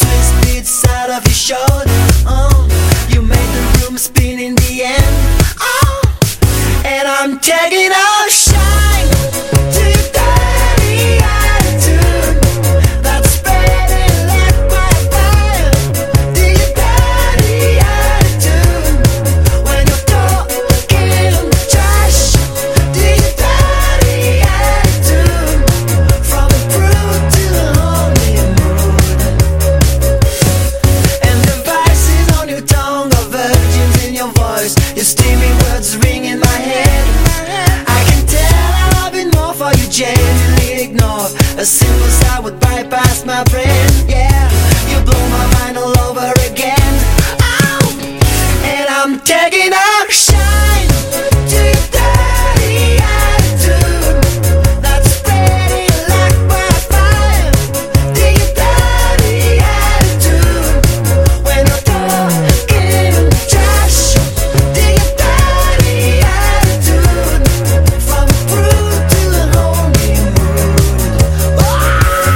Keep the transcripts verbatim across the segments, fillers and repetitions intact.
twist inside of your shoulder. Oh, you made the room spin in the end. Oh, and I'm taking off shine to your dirty attitude that's spreading like wildfire. To your dirty attitude when you're talking trash. To your dirty attitude from the brute to the lonely mood. And the vices on your tongue are virgins in your voice. Your steamy words ring in my head. I can tell I love it more for you, genuinely ignore a simple sound would bypass my brain. Yeah, you blow my mind all over again. Oh, and I'm taking out shine to your dirty attitude that's spreading like wildfire. To your dirty attitude when you're talking trash. To your dirty attitude from the brute to the lonely mood. Oh!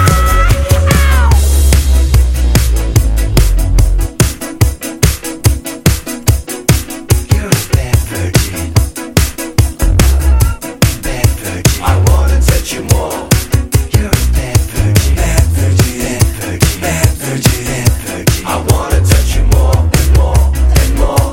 You're a bad virgin. Bad virgin. I wanna touch you more. You're a bad virgin. Bad virgin. Bad virgin. Bad virgin. Bad virgin. I wanna touch you more and more and more.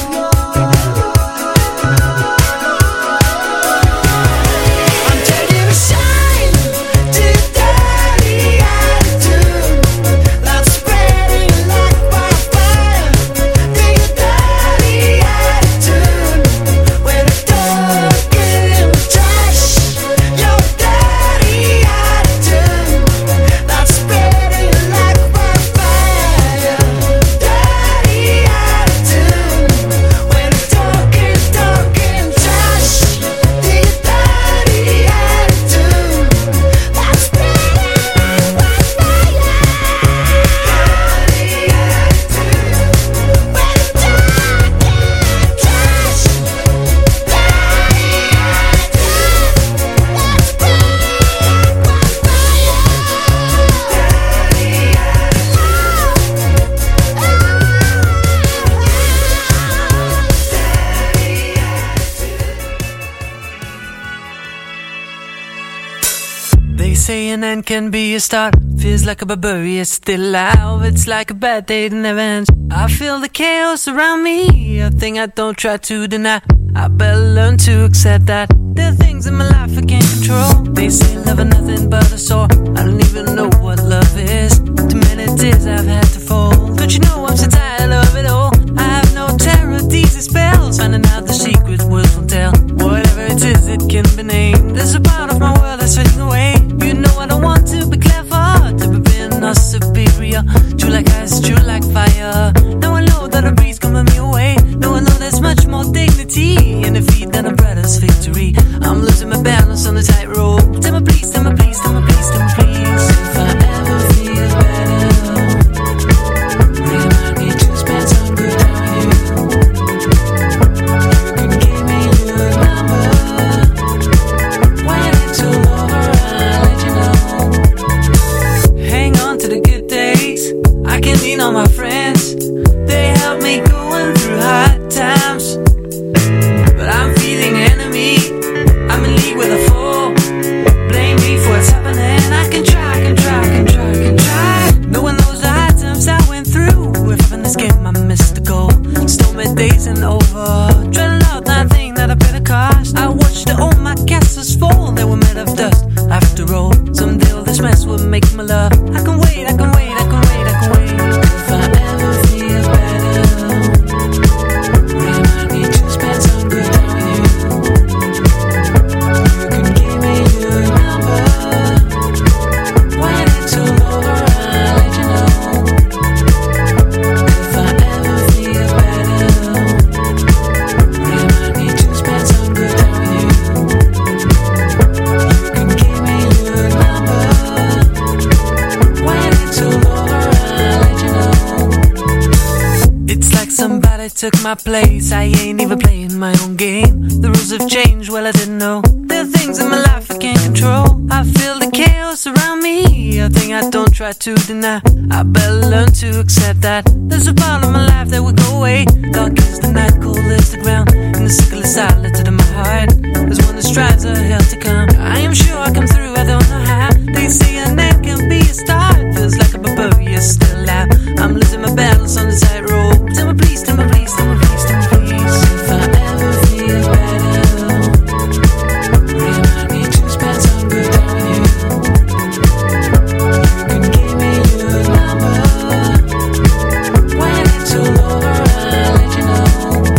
I'm taking a shine to your dirty attitude that's spreading like wildfire. To your dirty attitude when you're talking trash. Your dirty attitude that's spreading like wildfire. Dirty attitude when you're talking, talking trash. To your dirty attitude that's spreading like wildfire. Dirty attitude when you're talking trash. They say an end can be a start. Feels like a barbarian still alive. It's like a bad day that never ends. I feel the chaos around me, a thing I don't try to deny. I better learn to accept that there are things in my life I can't control. They say love is nothing but a sore. I don't even know what love is. Too many tears I've had to fold. Don't you know I'm so tired of it all? I have no terror, these are spells. Finding out the secret words won't tell. Whatever it is, it can be named. There's a part of my world that's fading away. You know I don't want to be clever, to be being or superior. True like ice, true like fire. Now I know that a breeze coming me away. Now I know there's much more dignity in defeat than a brother's victory. I'm losing my balance on the tightrope. Tell me please, tell me please, tell me please, tell me please. If I ever feel better, remind me to spend some good on you. You can give me your number. When it's all over, I'll let you know. Hang on to the good days. I can lean on my friends. They help me going through hard times. But I'm feeling enemy. I'm in league with a fool. Blame me for what's happening. I can try, I can try, I can try, I can try. No one knows the hard times I went through. If in this game I missed the goal. Stormy days and over. Dreading out that thing that I paid the cost. I watched all my castles fall. They were made of dust. After all, someday all this mess will make my love. I can wait, I can wait, I can wait, I can wait. If I ever feel better, remind me to spend some good on you. You can give me your number. When it's all over, I'll let you know. If I ever feel better, I took my place. I ain't even playing my own game. The rules have changed, well I didn't know. There are things in my life I can't control. I feel the chaos around me, a thing I don't try to deny. I better learn to accept that there's a part of my life that will go away. Dark is the night, cold is the ground, and the sickle is silent in my heart. There's one that strives a hell to come. I am sure I come through, I don't know how. They say an end can be a start. Feels like a barbarian still alive. I'm losing my battles on the tightrope. Tell me please, tell me please, tell me please, tell me please. If I ever feel better, remind me to spend some good time with you. You can give me your number. When it's all over, I'll let you know.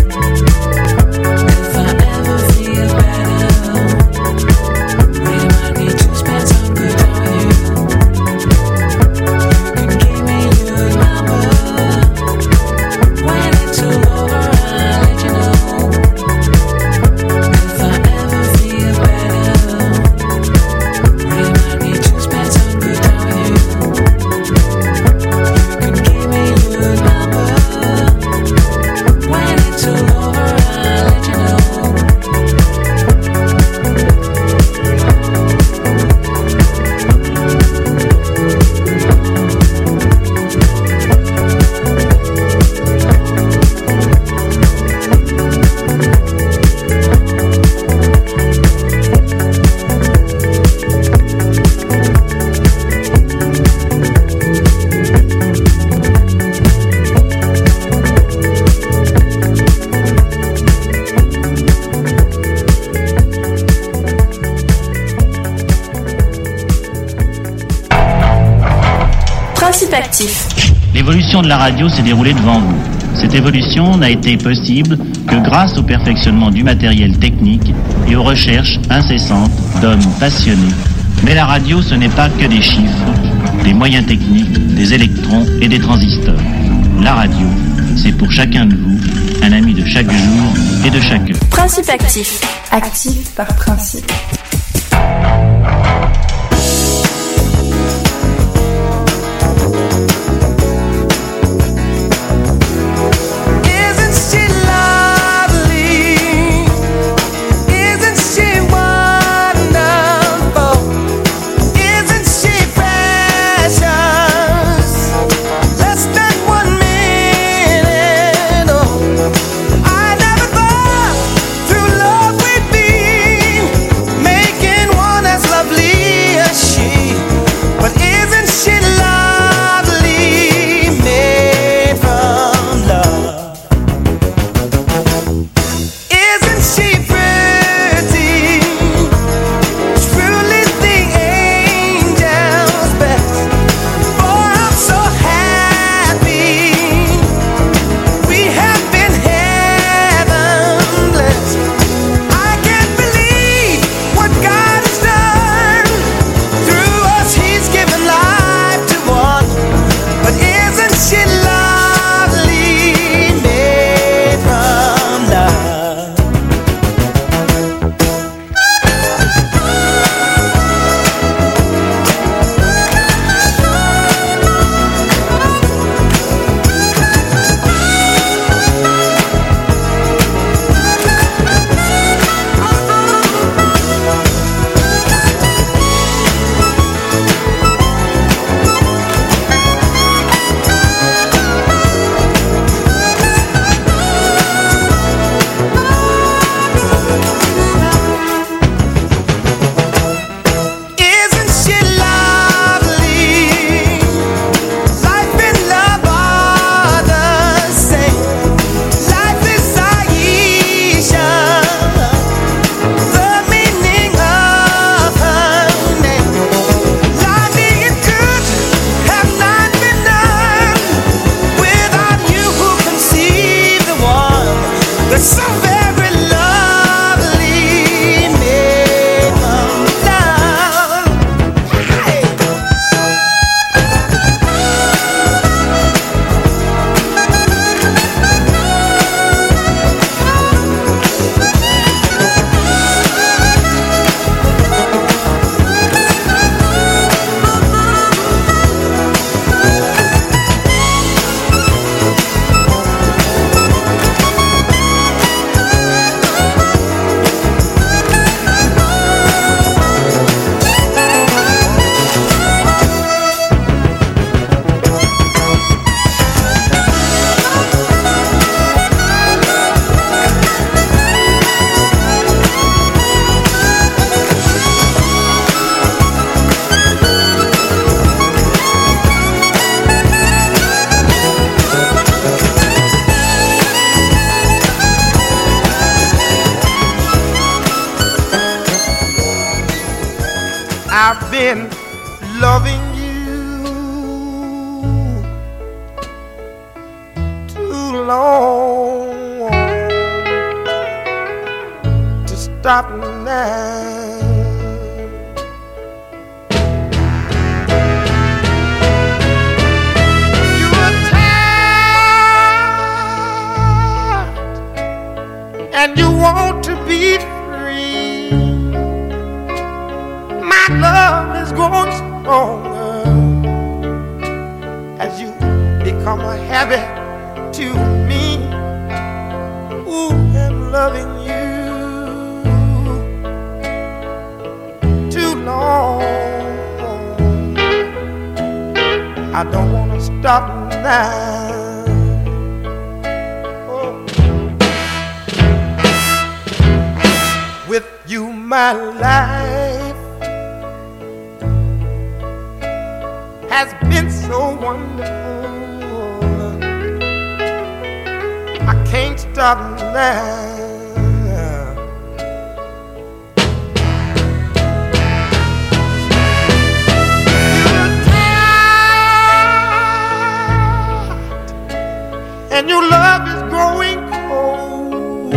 If I ever feel better, remind me to spend some good time with you. You can give me your number. When it's all over, I'll let you know. If I ever feel better, remind me to spend some good time with you. You can give me your number. When it's all over, I'll let you know. Principe actif. L'évolution de la radio s'est déroulée devant vous. Cette évolution n'a été possible que grâce au perfectionnement du matériel technique et aux recherches incessantes d'hommes passionnés. Mais la radio, ce n'est pas que des chiffres, des moyens techniques, des électrons et des transistors. La radio, c'est pour chacun de vous un ami de chaque jour et de chaque heure. Principe actif. Actif par principe. Made stop now. You are tired and you want to be free. My love is growing stronger as you become a habit to me. Ooh, I'm loving you too long. I don't want to stop now. Oh. With you, my life has been so wonderful. I can't stop now. You're tired and your love is growing cold.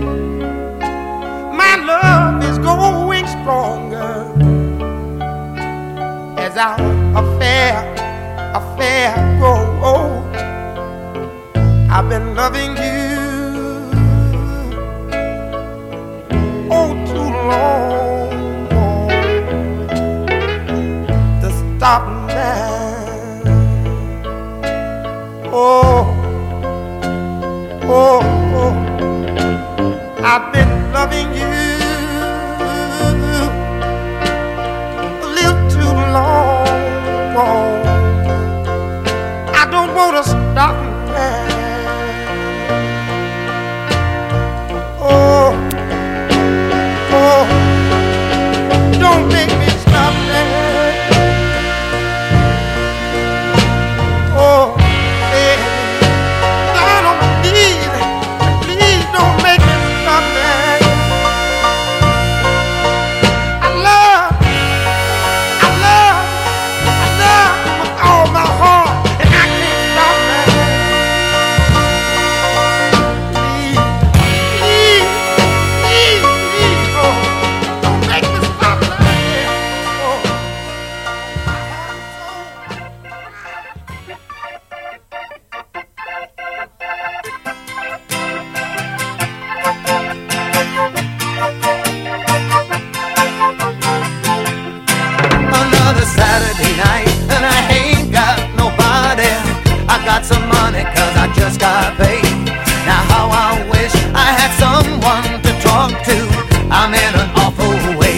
My love is growing stronger as our affair, affair grows old. I've been loving you oh too long to stop now. Oh, oh, oh, I've been loving you a little too long. I don't want to stop now. Oh, oh, don't make me stop now. Oh, hey, down on my knees, please don't make me stop now. I love, I love, I love with all my heart, and I can't stop now. Another Saturday night and I ain't got nobody. I got some money cause I just got paid. Now how I wish I had someone to talk to. I'm in an awful way.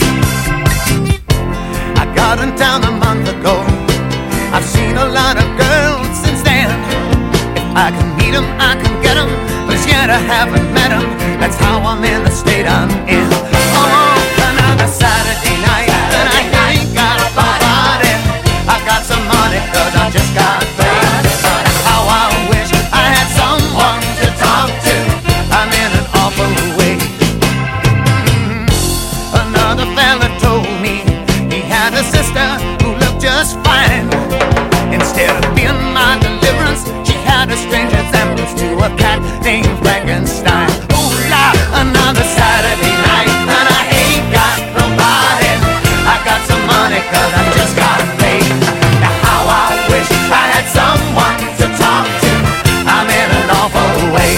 I got in town a month ago. I've seen a lot of girls since then. If I can meet them, I can get them, but yet I haven't met them. That's how I'm in the state I'm in. Oh, another Saturday night and I ain't got nobody. I got some money cause I just got paid. How I wish I had someone to talk to. I'm in an awful way. Mm-hmm. Another fella told me he had a sister who looked just fine. Instead of being my deliverance, she had a strange resemblance to a cat named Frankenstein. Ooh la, another Saturday night and I ain't got nobody. I got some money cause I just got paid. Now how I wish I had someone to talk to. I'm in an awful way.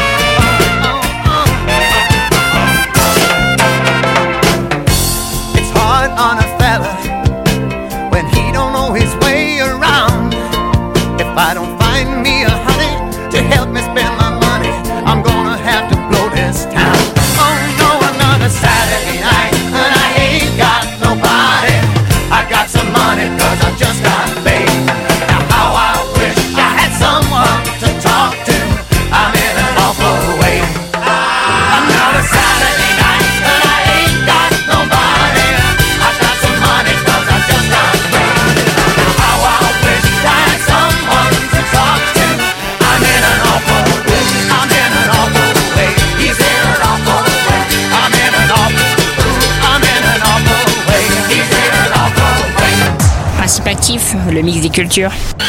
It's le mix des cultures.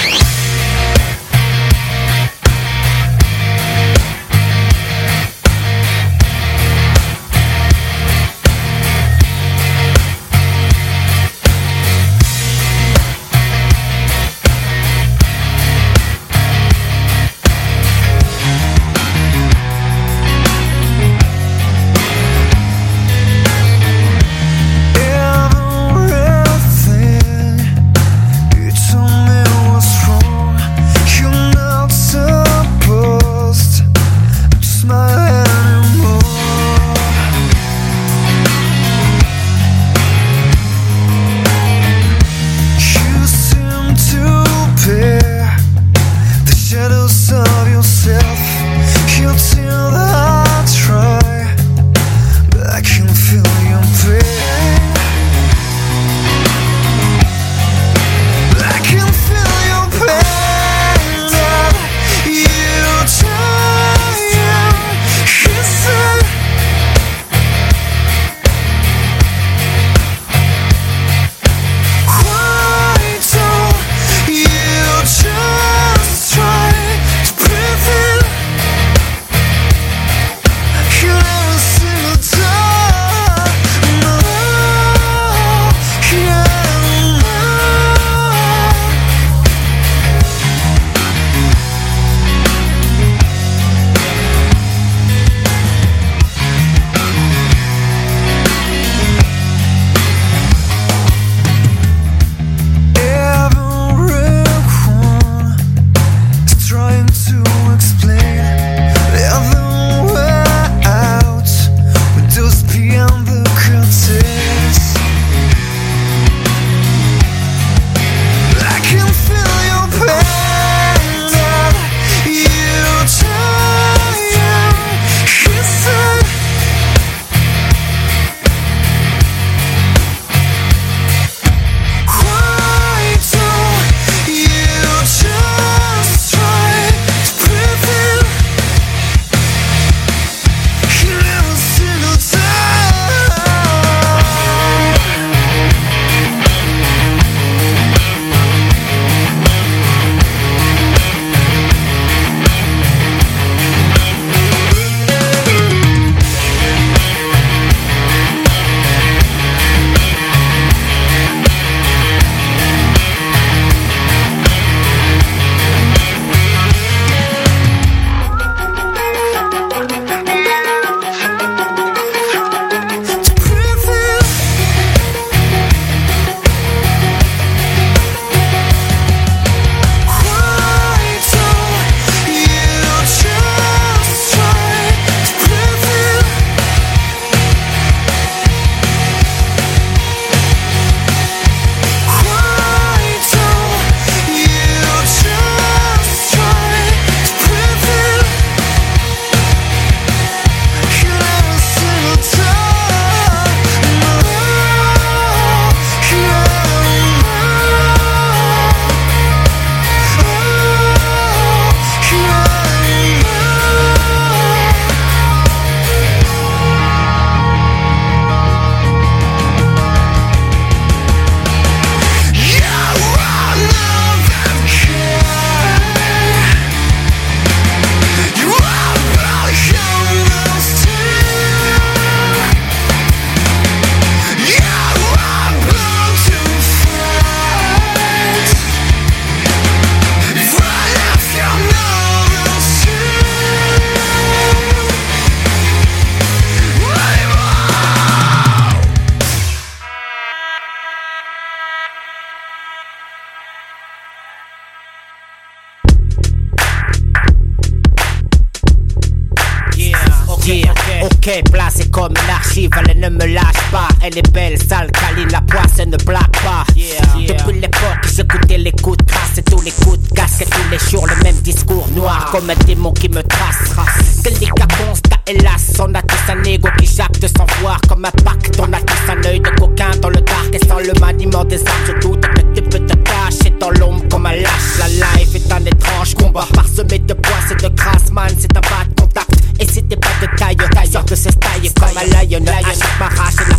Ok, placée comme une archive, elle ne me lâche pas. Elle est belle, sale, câline, la poisse, elle ne blague pas. Yeah, yeah. Depuis l'époque, j'écoutais les coups de crasse et tous les coups de casque. Et tous les jours, le même discours noir, comme un démon qui me trace. Quel dégât constat, hélas, on a tous un ego qui jacte sans voir. Comme un pacte, on a tous un œil de coquin dans le dark. Et sans le maniement des arts, je doute que tu peux te cacher dans l'ombre comme un lâche. La life est un étrange combat, parsemé de poisse et de crasse, man, c'est un bas de contact. Et si t'es pas de taille, taille, sors de ce taille comme un lion, lion, m'arrache et la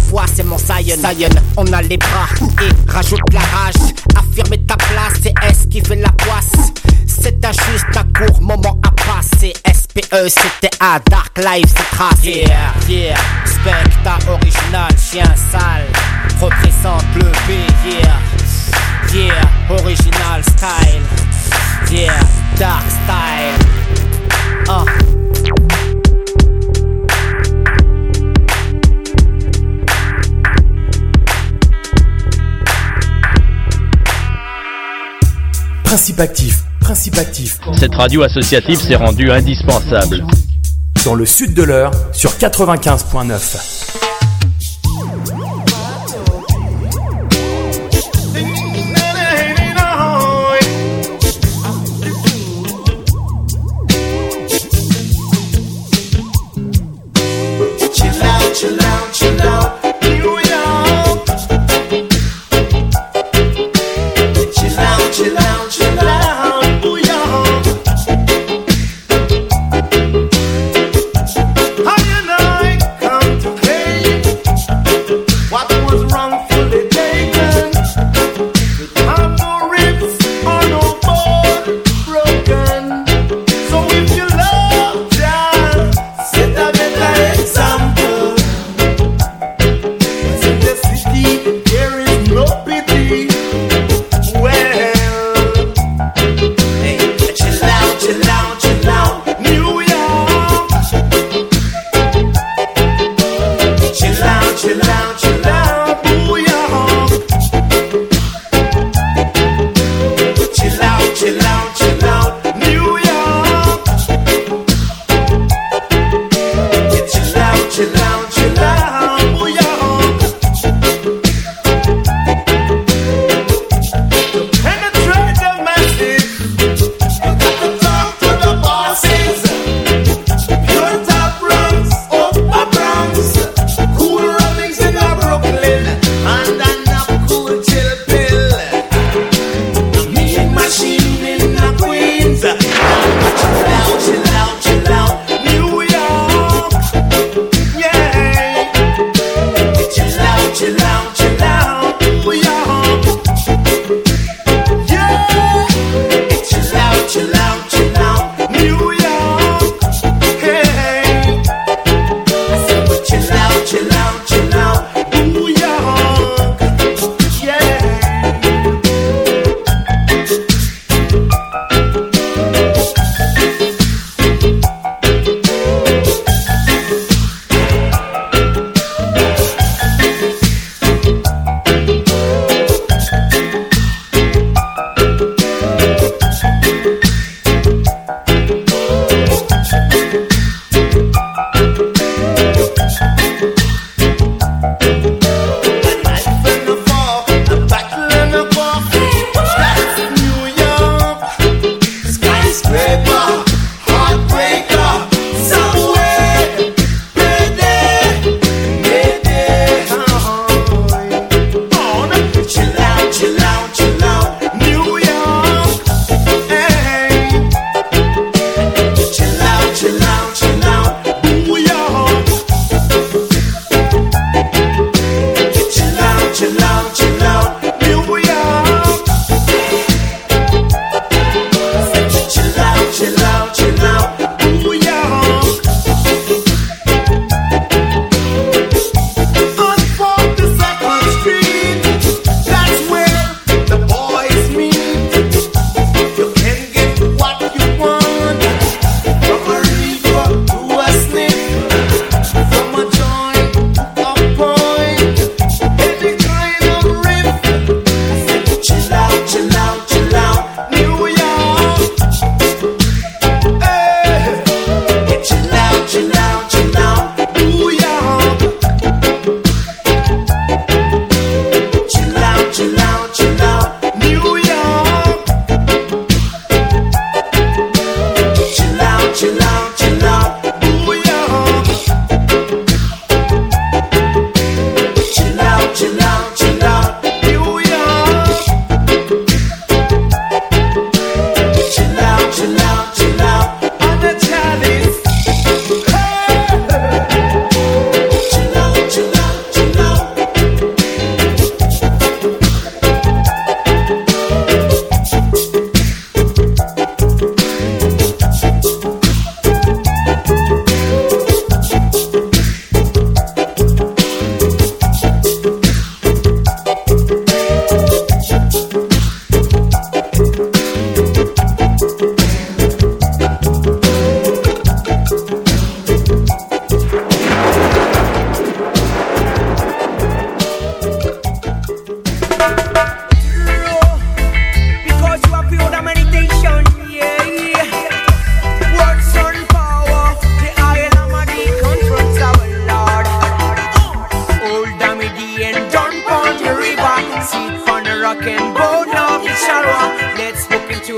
foi, c'est mon Zion. Zion, on a les bras et rajoute la rage. Affirmer ta place, c'est S qui fait la poisse. C'est injuste, un court moment à passer. S P E, c'était à Dark Life, c'est tracé. Yeah, yeah, Specta original, chien sale. Représente le B, yeah. Yeah, original style. Yeah, dark style. Uh. Principe actif, principe actif. Cette radio associative s'est rendue indispensable. Dans le sud de l'Eure, sur quatre-vingt-quinze virgule neuf. Hey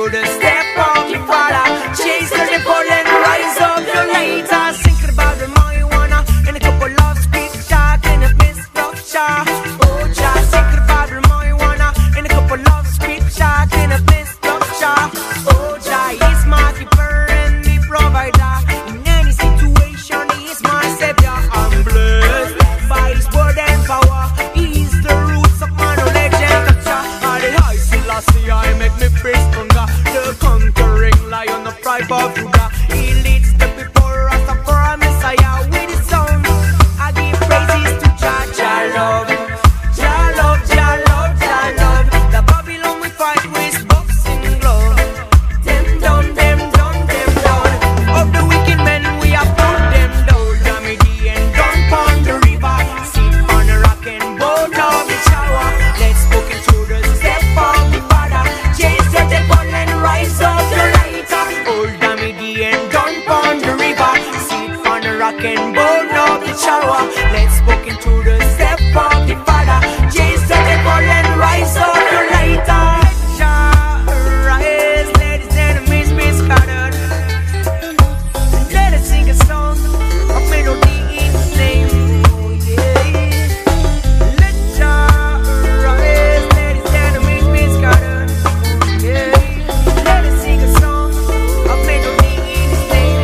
to the step of the Father. Chase the devil and rise up the later. Thinking about the marijuana and a couple of speak talk and a misstructure. Oh, just thinking about the marijuana and a couple of speak talk and a misstructure. Oh, Jah is my keeper and the provider. In any situation, He is my savior. I'm blessed by His word and power. He is the roots of my knowledge and culture. And the high Selassie, I make me praise hunger. The conquering lion of tribe of Judah. He leads the people, Rastafari Messiah. With His song, I give praises to Jah. Jah love, Jah love, Jah love, Jah love. The Babylon we fight with boxing glove. Them done, them done, them done. Of the wicked men we have put them down. Damidi and done pon the river. Sit on the rock and boat of the shower. Let's book into the step of the Father. Chase the devil and rise up the lighter. Old Damidi and done pon the river. Sit on the rock and boat of the shower. Let's book into the step of the Father. Chase the devil and rise up the lighter. Jah rise, let His enemies be scattered. Let us sing a song of melody in His name. Oh, yeah. Let Jah rise, let His enemies be scattered. Oh, yeah. Let us sing a song of melody in His name.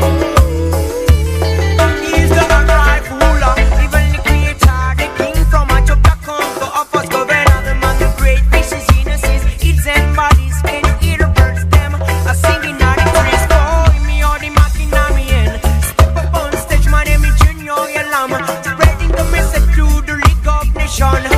He is the upright ruler, even the creator, the king from a job that comes to of us governor, the man, the great fishes, innocence, eats and bodies, can you hear the birds, them, a singing at the trees, oh, me or the mocking at me end. Step up on stage, my name is Junior Yalam, spreading the message to the League of Nations.